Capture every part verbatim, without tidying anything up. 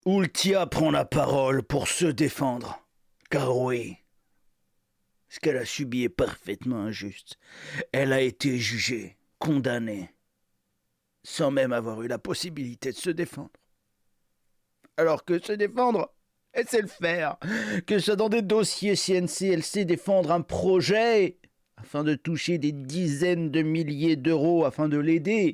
Ultia prend la parole pour se défendre. Car oui, ce qu'elle a subi est parfaitement injuste. Elle a été jugée, condamnée, sans même avoir eu la possibilité de se défendre. Alors que se défendre, elle sait le faire. Que ce soit dans des dossiers C N C, elle sait défendre un projet afin de toucher des dizaines de milliers d'euros afin de l'aider.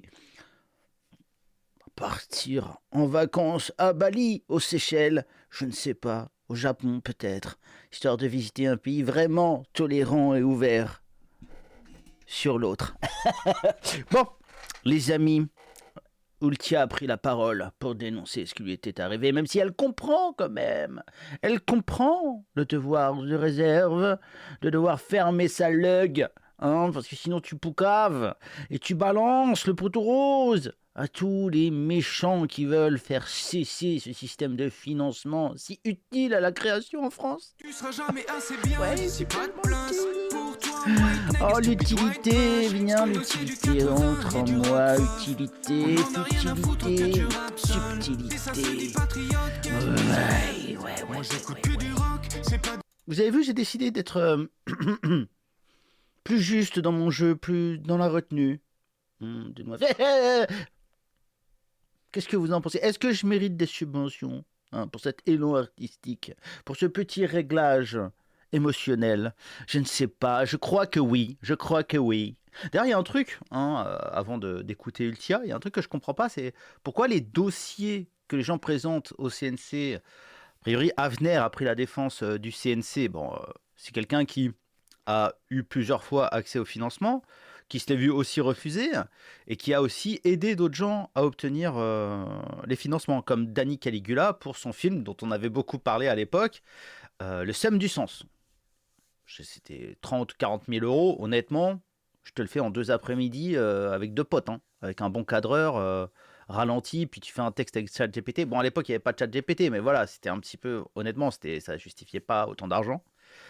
Partir en vacances à Bali, aux Seychelles, je ne sais pas, au Japon peut-être, histoire de visiter un pays vraiment tolérant et ouvert sur l'autre. Bon, les amis, Ultia a pris la parole pour dénoncer ce qui lui était arrivé, même si elle comprend quand même. Elle comprend le devoir de réserve, de devoir fermer sa lug, hein, parce que sinon tu poucaves et tu balances le poteau rose à tous les méchants qui veulent faire cesser ce système de financement si utile à la création en France. Tu seras jamais assez bien, Ouais, si c'est pas de tellement place utile. pour toi. Oh, l'utilité, viens, l'utilité, entre en moi, utilité, futilité, subtilité. Ouais, ouais, ouais, ouais, ouais, ouais. Vous avez vu, j'ai décidé d'être euh, plus juste dans mon jeu, plus dans la retenue. Hum, dis-moi. Qu'est-ce que vous en pensez? Est-ce que je mérite des subventions, hein, pour cet élan artistique, pour ce petit réglage émotionnel? Je ne sais pas. Je crois que oui. Je crois que oui. D'ailleurs, il y a un truc, hein, euh, avant de, d'écouter Ultia, il y a un truc que je comprends pas, c'est pourquoi les dossiers que les gens présentent au C N C, a priori, Avner a pris la défense euh, du C N C. Bon, euh, c'est quelqu'un qui a eu plusieurs fois accès au financement, qui se l'est vu aussi refuser, et qui a aussi aidé d'autres gens à obtenir euh, les financements, comme Danny Caligula pour son film dont on avait beaucoup parlé à l'époque, euh, Le Sème du Sens. C'était trente quarante mille euros, honnêtement, je te le fais en deux après-midi euh, avec deux potes, hein, avec un bon cadreur, euh, ralenti, puis tu fais un texte avec ChatGPT. Bon, à l'époque, il n'y avait pas de ChatGPT, mais voilà, c'était un petit peu, honnêtement, c'était, ça ne justifiait pas autant d'argent.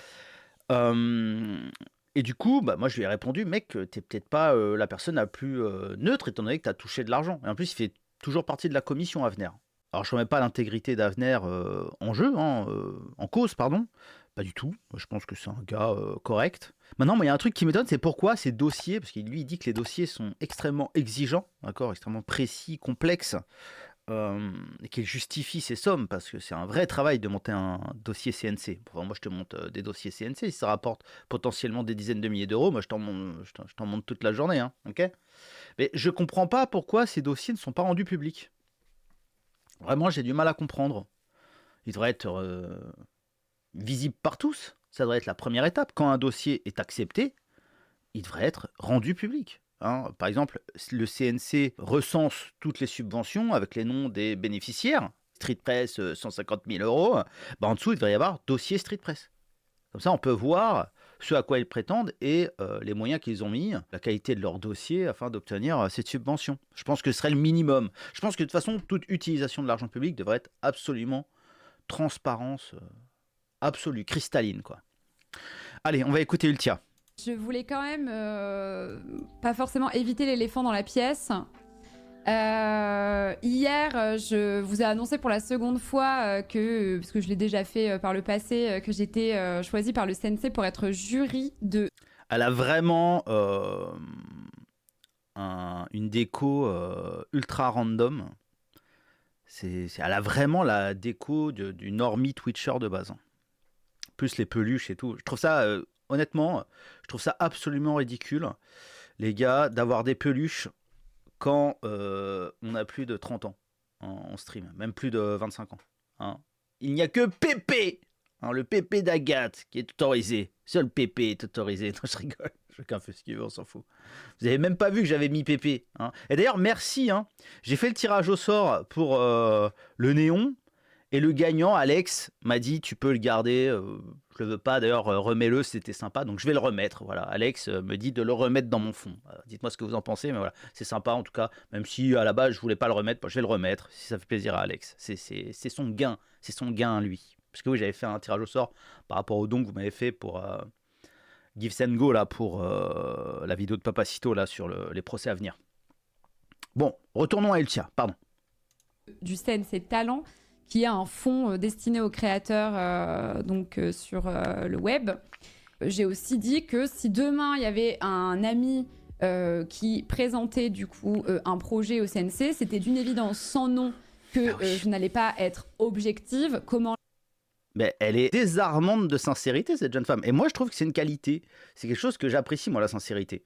Euh, et du coup, bah, moi je lui ai répondu, mec, t'es peut-être pas euh, la personne la plus euh, neutre étant donné que t'as touché de l'argent. Et en plus, il fait toujours partie de la commission Avner. Alors je ne remets pas l'intégrité d'Avner euh, en jeu, hein, euh, en cause, pardon. Pas du tout. Je pense que c'est un gars euh, correct. Maintenant, il y a un truc qui m'étonne, c'est pourquoi ces dossiers, parce qu'il lui il dit que les dossiers sont extrêmement exigeants, d'accord, extrêmement précis, complexes, euh, et qu'il justifie ces sommes, parce que c'est un vrai travail de monter un dossier C N C. Enfin, moi, je te monte euh, des dossiers C N C, si ça rapporte potentiellement des dizaines de milliers d'euros, moi, je t'en monte, je t'en, je t'en monte toute la journée, hein, ok? Mais je comprends pas pourquoi ces dossiers ne sont pas rendus publics. Vraiment, j'ai du mal à comprendre. Ils devraient être euh, visibles par tous. Ça devrait être la première étape. Quand un dossier est accepté, il devrait être rendu public. Hein. Par exemple, le C N C recense toutes les subventions avec les noms des bénéficiaires. Street Press, cent cinquante mille euros. Bah, en dessous, il devrait y avoir dossier Street Press. Comme ça, on peut voir ce à quoi ils prétendent et euh, les moyens qu'ils ont mis, la qualité de leur dossier afin d'obtenir euh, cette subvention. Je pense que ce serait le minimum. Je pense que de toute façon, toute utilisation de l'argent public devrait être absolument transparence euh, absolue, cristalline, quoi. Allez, on va écouter Ultia. Je voulais quand même euh, pas forcément éviter l'éléphant dans la pièce. Euh, hier, je vous ai annoncé pour la seconde fois euh, que, parce que je l'ai déjà fait euh, par le passé, euh, que j'étais euh, choisie par le C N C pour être jury de... Elle a vraiment euh, un, une déco euh, ultra random. C'est, c'est, elle a vraiment la déco de, du normie Twitcher de base. Hein. Plus les peluches et tout. Je trouve ça, euh, honnêtement, je trouve ça absolument ridicule, les gars, d'avoir des peluches quand euh, on a plus de trente ans en, en stream, même plus de vingt-cinq ans. Hein. Il n'y a que Pépé, hein, le Pépé d'Agathe, qui est autorisé. Seul Pépé est autorisé. Non, je rigole. Chacun fait ce qu'il veut, on s'en fout. Vous avez même pas vu que j'avais mis Pépé. Hein. Et d'ailleurs, merci. Hein. J'ai fait le tirage au sort pour euh, le néon. Et le gagnant, Alex, m'a dit tu peux le garder, euh, je le veux pas, d'ailleurs euh, remets-le, c'était sympa, donc je vais le remettre. Voilà, Alex euh, me dit de le remettre dans mon fond. Euh, dites-moi ce que vous en pensez, mais voilà, c'est sympa en tout cas, même si à la base je voulais pas le remettre, bah, je vais le remettre, si ça fait plaisir à Alex. C'est, c'est, c'est son gain, c'est son gain à lui. Parce que oui, j'avais fait un tirage au sort par rapport au don que vous m'avez fait pour euh, Give and Go, là, pour euh, la vidéo de Papacito, là, sur le, les procès à venir. Bon, retournons à Ultia, pardon. du C N C Talent, qui est un fonds euh, destiné aux créateurs euh, donc, euh, sur euh, le web. J'ai aussi dit que si demain il y avait un ami euh, qui présentait du coup euh, un projet au C N C, c'était d'une évidence sans nom que Ah oui. euh, je n'allais pas être objective. Comment Mais elle est désarmante de sincérité, cette jeune femme. Et moi, je trouve que c'est une qualité. C'est quelque chose que j'apprécie, moi, la sincérité.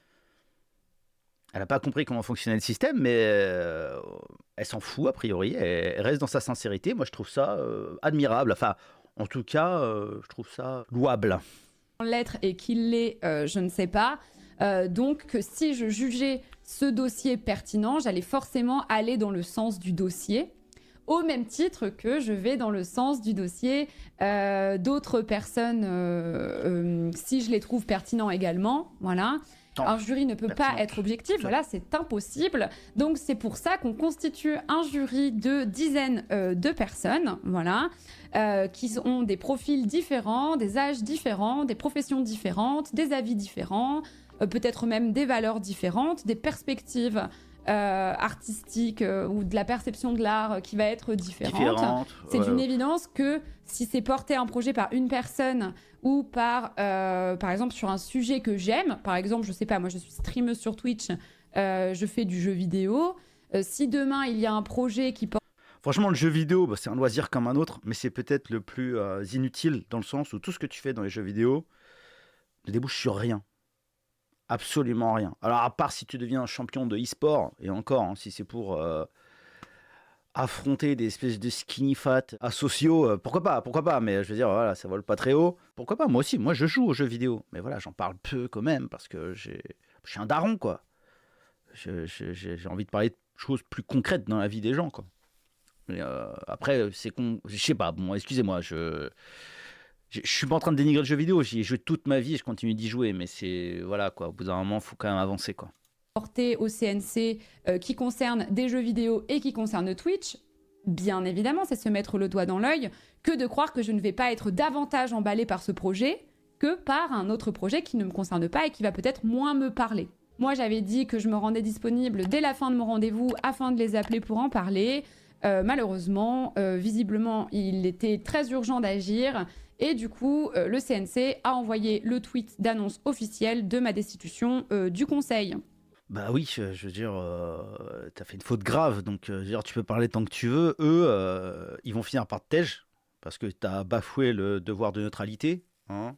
Elle n'a pas compris comment fonctionnait le système, mais euh, elle s'en fout, a priori. Elle, elle reste dans sa sincérité. Moi, je trouve ça euh, admirable. Enfin, en tout cas, euh, je trouve ça louable. l'être et qu'il l'est, euh, je ne sais pas. Euh, donc que si je jugeais ce dossier pertinent, j'allais forcément aller dans le sens du dossier, au même titre que je vais dans le sens du dossier euh, d'autres personnes, euh, euh, si je les trouve pertinents également. Voilà. Tant Un jury ne peut pertinent. pas être objectif, voilà, c'est impossible. Donc c'est pour ça qu'on constitue un jury de dizaines euh, de personnes, voilà, euh, qui ont des profils différents, des âges différents, des professions différentes, des avis différents, euh, peut-être même des valeurs différentes, des perspectives euh, artistiques euh, ou de la perception de l'art euh, qui va être différente. Différente. C'est ouais. d'une évidence que si c'est porté un projet par une personne ou par, euh, par exemple, sur un sujet que j'aime, par exemple, je sais pas, moi je suis streameuse sur Twitch, euh, je fais du jeu vidéo, euh, si demain il y a un projet qui porte... Franchement, le jeu vidéo, bah, c'est un loisir comme un autre, mais c'est peut-être le plus euh, inutile dans le sens où tout ce que tu fais dans les jeux vidéo ne débouche sur rien. Absolument rien. Alors, à part si tu deviens un champion de e-sport, et encore, hein, si c'est pour euh, affronter des espèces de skinny fat asociaux, euh, pourquoi pas, pourquoi pas, mais je veux dire, voilà, ça vole pas très haut. Pourquoi pas, moi aussi, moi je joue aux jeux vidéo, mais voilà, j'en parle peu quand même, parce que j'ai, je suis un daron, quoi. Je- je- j'ai j'ai envie de parler de choses plus concrètes dans la vie des gens, quoi. Mais, euh, après, c'est con, je sais pas, bon, excusez-moi, je... Je je suis pas en train de dénigrer le jeu vidéo, j'y ai joué toute ma vie et je continue d'y jouer, mais c'est. Voilà quoi, au bout d'un moment, il faut quand même avancer quoi. porté au C N C euh, qui concerne des jeux vidéo et qui concerne Twitch, bien évidemment, c'est se mettre le doigt dans l'œil que de croire que je ne vais pas être davantage emballée par ce projet que par un autre projet qui ne me concerne pas et qui va peut-être moins me parler. Moi, j'avais dit que je me rendais disponible dès la fin de mon rendez-vous afin de les appeler pour en parler. Euh, malheureusement, euh, visiblement, il était très urgent d'agir. Et du coup, euh, le C N C a envoyé le tweet d'annonce officielle de ma destitution euh, du conseil. Bah oui, je, je veux dire, euh, t'as fait une faute grave, donc euh, je veux dire, tu peux parler tant que tu veux. Eux, euh, ils vont finir par te tège, parce que t'as bafoué le devoir de neutralité. Hein.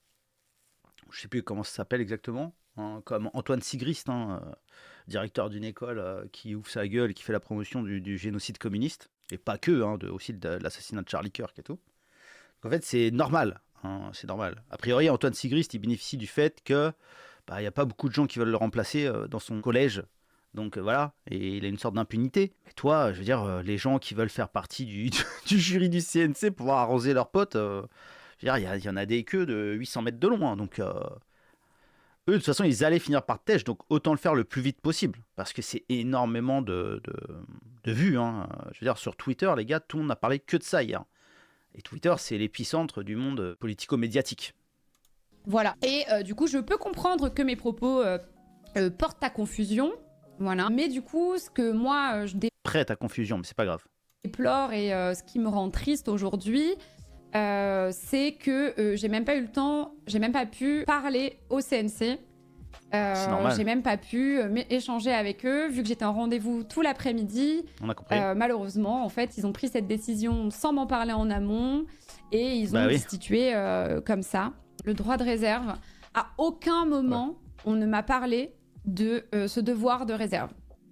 Je sais plus comment ça s'appelle exactement. Hein, comme Antoine Sigrist, hein, euh, directeur d'une école euh, qui ouvre sa gueule et qui fait la promotion du, du génocide communiste. Et pas que, hein, de, aussi de, de l'assassinat de Charlie Kirk et tout. En fait, c'est normal. Hein, c'est normal. A priori, Antoine Sigrist, il bénéficie du fait que bah, y a pas beaucoup de gens qui veulent le remplacer euh, dans son collège. Donc euh, voilà, et il a une sorte d'impunité. Mais toi, je veux dire, euh, les gens qui veulent faire partie du, du jury du C N C pour pouvoir arroser leurs potes, euh, je veux dire, il y, a- il y en a des queues de huit cents mètres de long. Hein, donc euh, eux, de toute façon, ils allaient finir par tèche. Donc autant le faire le plus vite possible. Parce que c'est énormément de, de, de vues. Hein. Je veux dire, sur Twitter, les gars, tout le monde n'a parlé que de ça hier. Et Twitter, c'est l'épicentre du monde politico-médiatique. Voilà. Et euh, du coup, je peux comprendre que mes propos euh, euh, portent à confusion. Voilà. Mais du coup, ce que moi, euh, je Prête à confusion, mais c'est pas grave. déplore et euh, ce qui me rend triste aujourd'hui, euh, c'est que euh, j'ai même pas eu le temps, j'ai même pas pu parler au C N C. Euh, C'est normal. j'ai même pas pu euh, m'é- échanger avec eux, vu que j'étais en rendez-vous tout l'après-midi. On a compris. Euh, malheureusement, en fait, ils ont pris cette décision sans m'en parler en amont et ils ont Bah oui. destitué euh, comme ça le droit de réserve. À aucun moment, on ne m'a parlé de euh, ce devoir de réserve.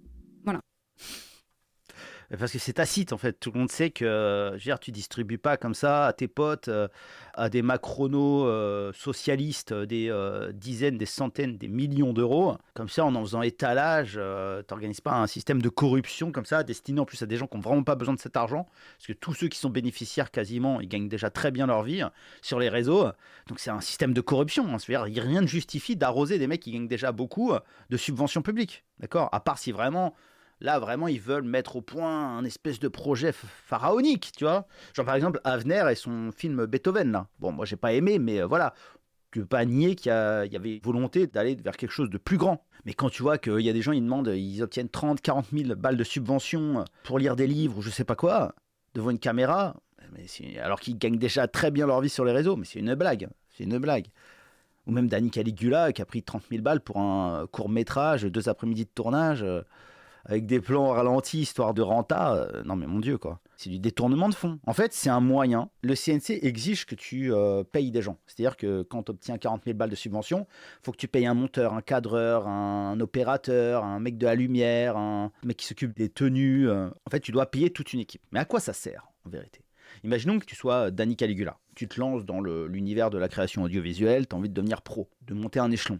Parce que c'est tacite en fait. Tout le monde sait que euh, je veux dire, tu distribues pas comme ça à tes potes, euh, à des macronos euh, socialistes, euh, des euh, dizaines, des centaines, des millions d'euros. Comme ça, en en faisant étalage, euh, t'organises pas un système de corruption comme ça, destiné en plus à des gens qui n'ont vraiment pas besoin de cet argent. Parce que tous ceux qui sont bénéficiaires quasiment, ils gagnent déjà très bien leur vie euh, sur les réseaux. Donc c'est un système de corruption. Hein. C'est-à-dire, rien ne justifie d'arroser des mecs qui gagnent déjà beaucoup euh, de subventions publiques. D'accord ? À part si vraiment. Là, vraiment, ils veulent mettre au point un espèce de projet f- pharaonique, tu vois. Genre, par exemple, Avner et son film Beethoven, là. Bon, moi, j'ai pas aimé, mais euh, voilà. Tu peux pas nier qu'il y, a- il y avait volonté d'aller vers quelque chose de plus grand. Mais quand tu vois qu'il y a des gens, ils demandent, ils obtiennent trente, quarante mille balles de subvention pour lire des livres ou je sais pas quoi, devant une caméra, mais c'est- alors qu'ils gagnent déjà très bien leur vie sur les réseaux, mais c'est une blague, c'est une blague. Ou même Danny Caligula qui a pris trente mille balles pour un court métrage, deux après-midi de tournage, euh, avec des plans ralentis, histoire de renta. euh, non mais mon Dieu quoi. C'est du détournement de fonds. En fait, c'est un moyen. Le C N C exige que tu euh, payes des gens. C'est-à-dire que quand tu obtiens quarante mille balles de subvention, il faut que tu payes un monteur, un cadreur, un opérateur, un mec de la lumière, un mec qui s'occupe des tenues. euh. En fait, tu dois payer toute une équipe. Mais à quoi ça sert en vérité? Imaginons que tu sois Danny Caligula. Tu te lances dans le- l'univers de la création audiovisuelle, tu as envie de devenir pro, de monter un échelon.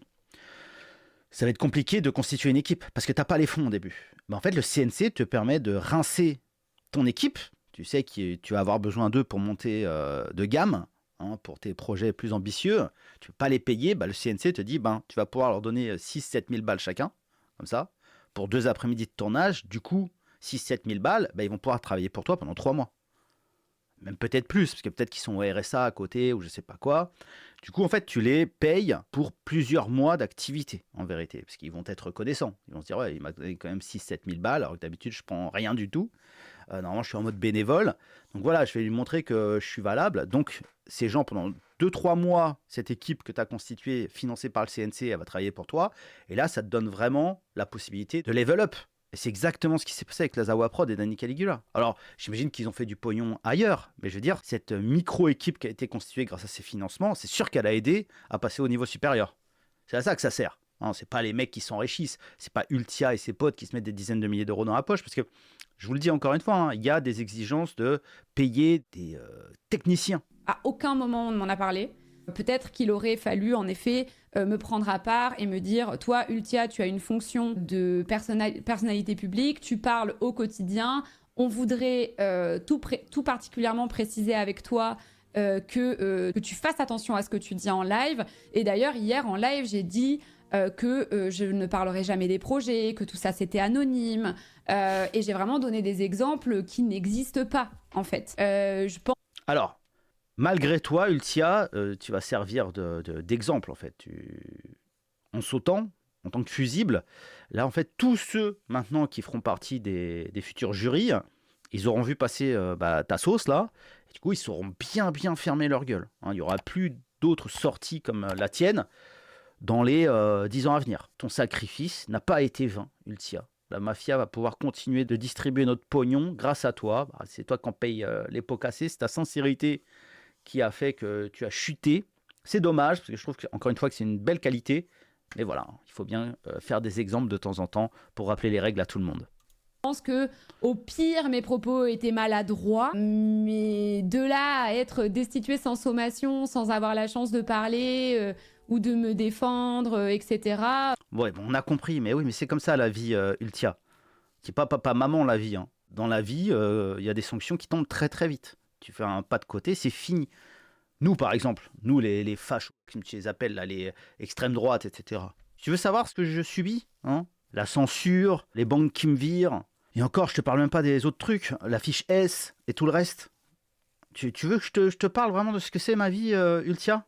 Ça va être compliqué de constituer une équipe parce que tu n'as pas les fonds au début. Mais en fait, le C N C te permet de rincer ton équipe. Tu sais que tu vas avoir besoin d'eux pour monter euh, de gamme, hein, pour tes projets plus ambitieux. Tu ne peux pas les payer. Bah, le C N C te dit ben, tu vas pouvoir leur donner six sept mille balles chacun, comme ça, pour deux après-midi de tournage. Du coup, six sept mille balles, bah, ils vont pouvoir travailler pour toi pendant trois mois. Même peut-être plus, parce que peut-être qu'ils sont au R S A à côté ou je sais pas quoi. Du coup, en fait, tu les payes pour plusieurs mois d'activité, en vérité, parce qu'ils vont être reconnaissants. Ils vont se dire, ouais, il m'a donné quand même six sept mille balles, alors que d'habitude, je prends rien du tout. Euh, normalement, je suis en mode bénévole. Donc voilà, je vais lui montrer que je suis valable. Donc, ces gens, pendant deux trois mois, cette équipe que tu as constituée, financée par le C N C, elle va travailler pour toi. Et là, ça te donne vraiment la possibilité de level up. Et c'est exactement ce qui s'est passé avec la Zawa Prod et Danny Caligula. Alors, j'imagine qu'ils ont fait du pognon ailleurs, mais je veux dire, cette micro-équipe qui a été constituée grâce à ces financements, c'est sûr qu'elle a aidé à passer au niveau supérieur. C'est à ça que ça sert. Hein, c'est pas les mecs qui s'enrichissent, c'est pas Ultia et ses potes qui se mettent des dizaines de milliers d'euros dans la poche, parce que, je vous le dis encore une fois, hein, il y a des exigences de payer des euh, techniciens. À aucun moment on ne m'en a parlé. Peut-être qu'il aurait fallu en effet euh, me prendre à part et me dire, toi Ultia, tu as une fonction de personnali- personnalité publique, tu parles au quotidien, on voudrait euh, tout, pré- tout particulièrement préciser avec toi euh, que, euh, que tu fasses attention à ce que tu dis en live. Et d'ailleurs, hier en live, j'ai dit euh, que euh, je ne parlerai jamais des projets, que tout ça c'était anonyme. Euh, et j'ai vraiment donné des exemples qui n'existent pas, en fait. Euh, je pense. Alors, malgré toi, Ultia, euh, tu vas servir de- de- d'exemple, en fait. Tu... En sautant, en tant que fusible, là, en fait, tous ceux, maintenant, qui feront partie des, des futurs jurys, ils auront vu passer euh, bah, ta sauce, là, et du coup, ils sauront bien, bien fermer leur gueule. Hein. Il n'y aura plus d'autres sorties comme euh, la tienne dans les euh, dix ans à venir. Ton sacrifice n'a pas été vain, Ultia. La mafia va pouvoir continuer de distribuer notre pognon grâce à toi. Bah, c'est toi qui en paye euh, les pots cassés, c'est ta sincérité qui a fait que tu as chuté. C'est dommage, parce que je trouve que, encore une fois que c'est une belle qualité. Mais voilà, il faut bien euh, faire des exemples de temps en temps pour rappeler les règles à tout le monde. Je pense que au pire mes propos étaient maladroits, mais de là à être destitué sans sommation, sans avoir la chance de parler euh, ou de me défendre, euh, et cetera. Ouais, bon, on a compris, mais oui, mais c'est comme ça la vie, euh, Ultia. C'est pas papa, maman la vie. Hein. Dans la vie, il euh, y a des sanctions qui tombent très très vite. Tu fais un pas de côté, c'est fini. Nous, par exemple, nous les, les fachos, comme tu les appelles, là, les extrêmes droites, et cetera. Tu veux savoir ce que je subis, hein? La censure, les banques qui me virent. Et encore, je te parle même pas des autres trucs, la fiche S et tout le reste. Tu, tu veux que je te, je te parle vraiment de ce que c'est ma vie, euh, Ultia?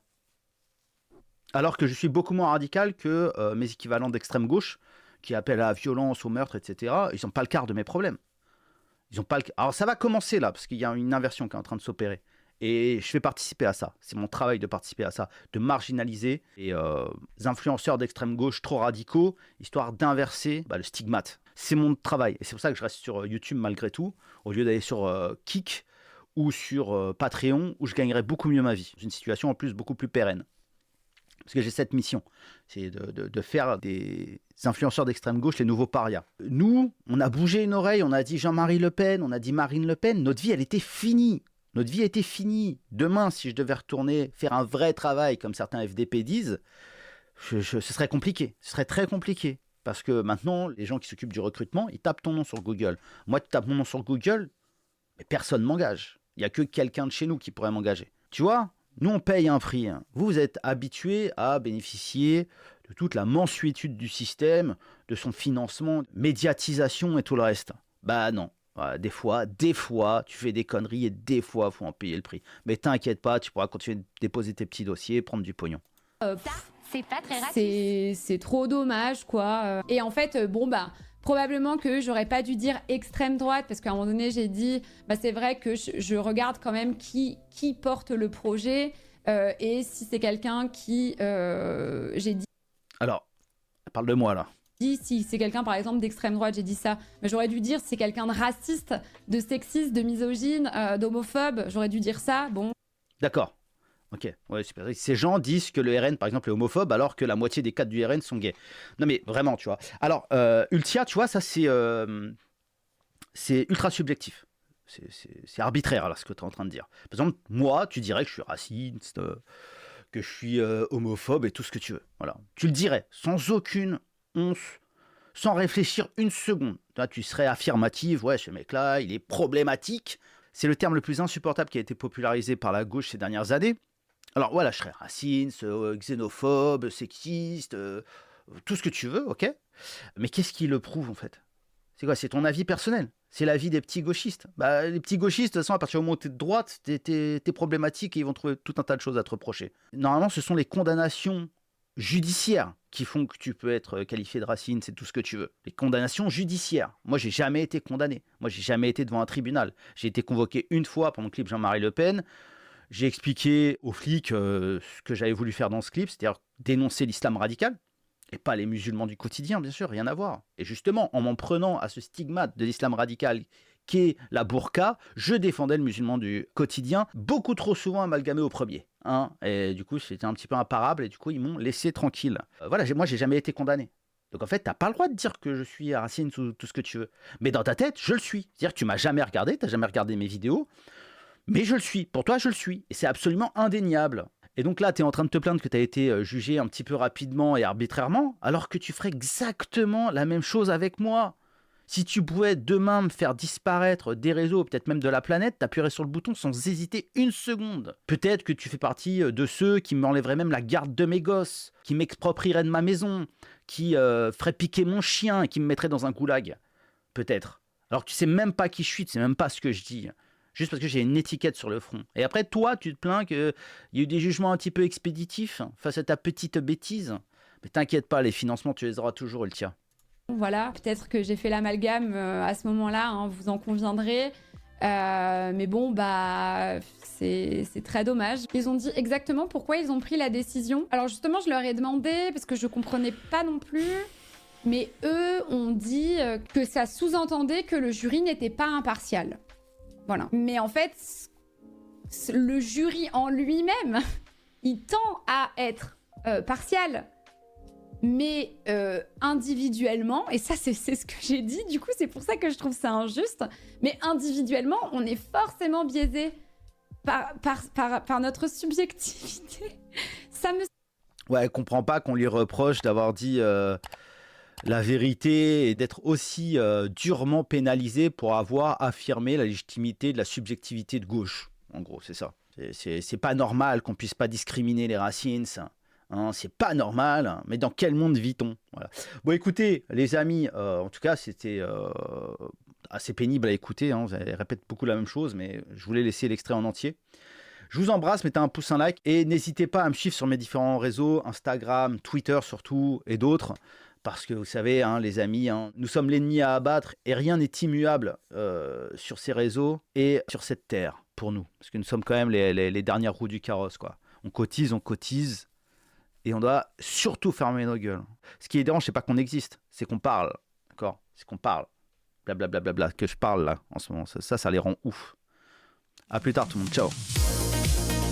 Alors que je suis beaucoup moins radical que euh, mes équivalents d'extrême gauche, qui appellent à la violence, au meurtre, et cetera. Ils n'ont pas le quart de mes problèmes. Ils ont pas le... Alors ça va commencer là, parce qu'il y a une inversion qui est en train de s'opérer. Et je vais participer à ça. C'est mon travail de participer à ça, de marginaliser les euh, influenceurs d'extrême gauche trop radicaux, histoire d'inverser bah, le stigmate. C'est mon travail. Et c'est pour ça que je reste sur YouTube malgré tout, au lieu d'aller sur euh, Kik ou sur euh, Patreon, où je gagnerais beaucoup mieux ma vie. C'est une situation en plus beaucoup plus pérenne. Parce que j'ai cette mission, c'est de, de, de faire des influenceurs d'extrême gauche les nouveaux parias. Nous, on a bougé une oreille, on a dit Jean-Marie Le Pen, on a dit Marine Le Pen, notre vie, elle était finie. Notre vie était finie. Demain, si je devais retourner faire un vrai travail, comme certains F D P disent, je, je, ce serait compliqué. Ce serait très compliqué. Parce que maintenant, les gens qui s'occupent du recrutement, ils tapent ton nom sur Google. Moi, tu tapes mon nom sur Google, mais personne ne m'engage. Il n'y a que quelqu'un de chez nous qui pourrait m'engager. Tu vois ? Nous, on paye un prix. Vous, vous êtes habitués à bénéficier de toute la mansuétude du système, de son financement, médiatisation et tout le reste. Bah non. Voilà, des fois, des fois, tu fais des conneries et des fois, il faut en payer le prix. Mais t'inquiète pas, tu pourras continuer de déposer tes petits dossiers, prendre du pognon. Euh, Ça, c'est pas très raciste. c'est c'est trop dommage, quoi. Euh, Et en fait, euh, bon, bah, Probablement que j'aurais pas dû dire extrême droite, parce qu'à un moment donné, j'ai dit, bah, c'est vrai que je, je regarde quand même qui, qui porte le projet, euh, et si c'est quelqu'un qui, euh, j'ai dit, Alors, parle de moi là. dit si c'est quelqu'un par exemple d'extrême droite, j'ai dit ça, mais j'aurais dû dire si c'est quelqu'un de raciste, de sexiste, de misogyne, euh, d'homophobe, j'aurais dû dire ça, bon. D'accord. Ok, ouais, super. Ces gens disent que le R N, par exemple, est homophobe, alors que la moitié des cadres du R N sont gays. Non, mais vraiment, tu vois. Alors, euh, Ultia, tu vois, ça, c'est euh, c'est ultra subjectif. C'est- C'est c'est arbitraire, là, ce que tu es en train de dire. Par exemple, moi, tu dirais que je suis raciste, euh, que je suis euh, homophobe et tout ce que tu veux. Voilà. Tu le dirais, sans aucune once, sans réfléchir une seconde. Toi, tu serais affirmative, ouais, ce mec-là, il est problématique. C'est le terme le plus insupportable qui a été popularisé par la gauche ces dernières années. Alors voilà, je serais raciste, euh, xénophobe, sexiste, euh, tout ce que tu veux, ok. Mais qu'est-ce qui le prouve en fait? C'est quoi? C'est ton avis personnel. C'est l'avis des petits gauchistes. Bah, les petits gauchistes, de toute façon, à partir du moment où t'es de droite, t'es, t'es- t'es problématique et ils vont trouver tout un tas de choses à te reprocher. Normalement, ce sont les condamnations judiciaires qui font que tu peux être qualifié de racine, c'est tout ce que tu veux. Les condamnations judiciaires. Moi, j'ai jamais été condamné. Moi, j'ai jamais été devant un tribunal. J'ai été convoqué une fois pour mon clip Jean-Marie Le Pen. J'ai expliqué aux flics euh, ce que j'avais voulu faire dans ce clip, c'est-à-dire dénoncer l'islam radical, et pas les musulmans du quotidien, bien sûr, rien à voir. Et justement, en m'en prenant à ce stigmate de l'islam radical qu'est la burqa, je défendais le musulman du quotidien, beaucoup trop souvent amalgamé au premier. Hein, et du coup, c'était un petit peu imparable, et du coup, ils m'ont laissé tranquille. Euh, voilà, j'ai- moi, j'ai jamais été condamné. Donc en fait, t'as pas le droit de dire que je suis racine, tout, tout ce que tu veux. Mais dans ta tête, je le suis. C'est-à-dire que tu m'as jamais regardé, t'as jamais regardé mes vidéos, mais je le suis. Pour toi, je le suis. Et c'est absolument indéniable. Et donc là, tu es en train de te plaindre que tu as été euh, jugé un petit peu rapidement et arbitrairement, alors que tu ferais exactement la même chose avec moi. Si tu pouvais demain me faire disparaître des réseaux, peut-être même de la planète, t'appuierais sur le bouton sans hésiter une seconde. Peut-être que tu fais partie euh, de ceux qui m'enlèveraient même la garde de mes gosses, qui m'exproprieraient de ma maison, qui euh, feraient piquer mon chien et qui me mettraient dans un goulag. Peut-être. Alors que tu sais même pas qui je suis, tu sais même pas ce que je dis. Juste parce que j'ai une étiquette sur le front. Et après, toi, tu te plains qu'il y a eu des jugements un petit peu expéditifs face à ta petite bêtise. Mais t'inquiète pas, les financements, tu les auras toujours, Ultia. Voilà, peut-être que j'ai fait l'amalgame euh, à ce moment-là, hein, vous en conviendrez. Euh, mais bon, bah, c'est c'est très dommage. Ils ont dit exactement pourquoi ils ont pris la décision. Alors justement, je leur ai demandé, parce que je comprenais pas non plus, mais eux ont dit euh, que ça sous-entendait que le jury n'était pas impartial. Voilà. Mais en fait, c- le jury en lui-même, il tend à être euh, partial. Mais euh, individuellement, et ça c'est c'est ce que j'ai dit, du coup c'est pour ça que je trouve ça injuste, mais individuellement on est forcément biaisé par, par, par, par notre subjectivité. Ça me... Ouais, elle comprend pas qu'on lui reproche d'avoir dit euh, la vérité et d'être aussi euh, durement pénalisé pour avoir affirmé la légitimité de la subjectivité de gauche. En gros, c'est ça. C'est- C'est c'est pas normal qu'on puisse pas discriminer les racines, ça. Hein, c'est pas normal, hein. Mais dans quel monde vit-on? Voilà. Bon, écoutez, les amis, euh, en tout cas, c'était euh, assez pénible à écouter. Hein. Elle répète beaucoup la même chose, mais je voulais laisser l'extrait en entier. Je vous embrasse, mettez un pouce, un like, et n'hésitez pas à me suivre sur mes différents réseaux, Instagram, Twitter surtout, et d'autres. Parce que vous savez, hein, les amis, hein, nous sommes l'ennemi à abattre, et rien n'est immuable euh, sur ces réseaux et sur cette terre, pour nous. Parce que nous sommes quand même les, les, les dernières roues du carrosse, quoi. On cotise, on cotise. Et on doit surtout fermer nos gueules. Ce qui est dérange, c'est pas qu'on existe, c'est qu'on parle. D'accord? C'est qu'on parle. Blablabla, bla, bla, bla, que je parle là, en ce moment. Ça, ça, ça les rend ouf. À plus tard, tout le monde. Ciao.